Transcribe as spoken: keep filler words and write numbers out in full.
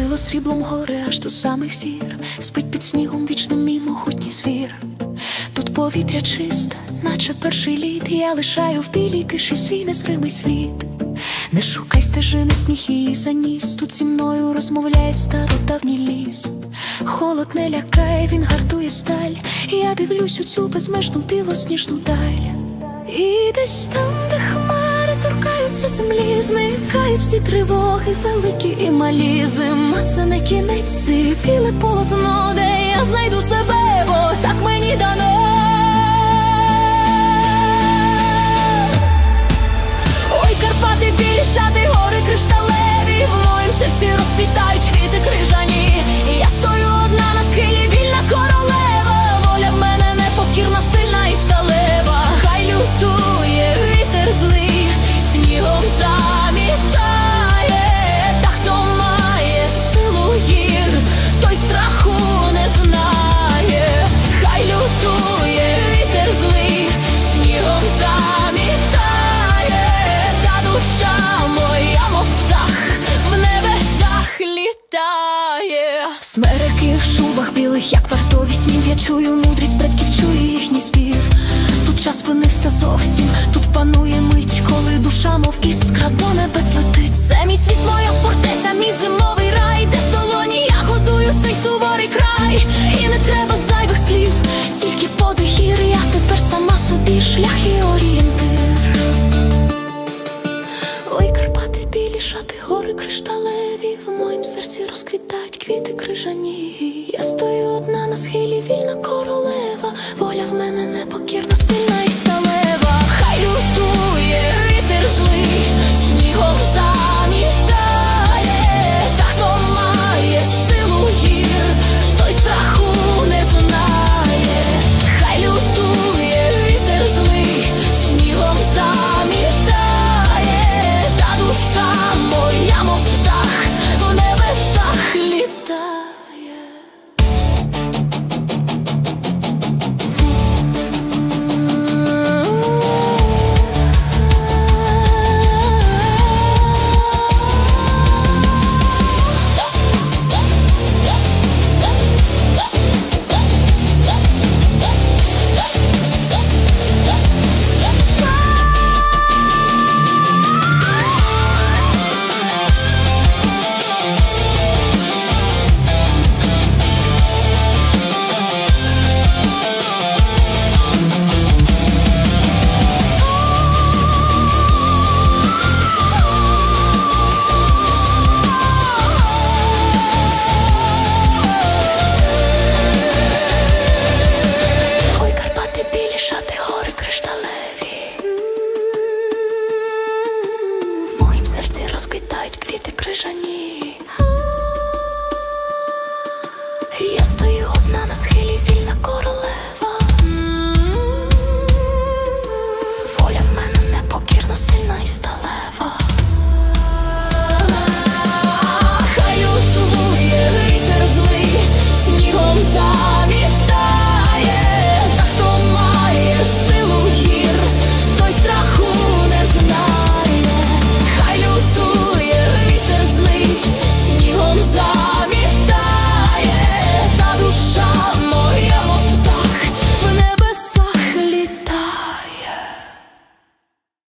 Омило сріблом гори аж до самих зір, спить під снігом вічним мій могутній звір. Тут повітря чисте, наче перший лід, я лишаю в білій тиші свій незримий слід. Не шукай стежини, сніг її заніс, тут зі мною розмовляє стародавній ліс. Холод не лякає, він гартує сталь, і я дивлюсь у цю безмежну білосніжну даль. І десь там, де хмари торкаються землі, зникають всі тривоги, великі і малі. Зима — це не кінець, це біле полотно, де я знайду себе, бо так мені дано. Ой, Карпати білі, шати, гори кришталеві, в моїм серці розквітають квіти крижані. І я стою одна на схилі, вільна королева, воля в мене непокірна, сильна і сталева. Хай лютує вітер злий, снігом замітає, та хто має силу гір, той страху не знає. Хай лютує вітер злий, снігом замітає, та душа моя, мов птах, в небесах літає. Смереки в шубах білих, як вартові снів, я чую мудрість предків, чую їхній спів. Тут час спинився зовсім, тут панує мить, коли душа, мов іскра, до небес летить. Це мій світ, моя фортеця, мій зимовий рай, де з долоні я годую цей суворий край. І не треба зайвих слів, тільки подих гір, я тепер сама собі шлях і орієнтир. Ой, Карпати білі, шати, гори кришталеві, в моїм серці розквітають квіти крижані. Я стою одна на схилі, вільна королева, воля в мене непокірна, сильна і сталева. Хай лютує вітер злий, снігом замітає, та хто має силу гір, той страху не знає. Хай лютує вітер злий, снігом замітає, та душа моя, мов птах, в небесах літає. В моїм серці розквітають квіти крижані.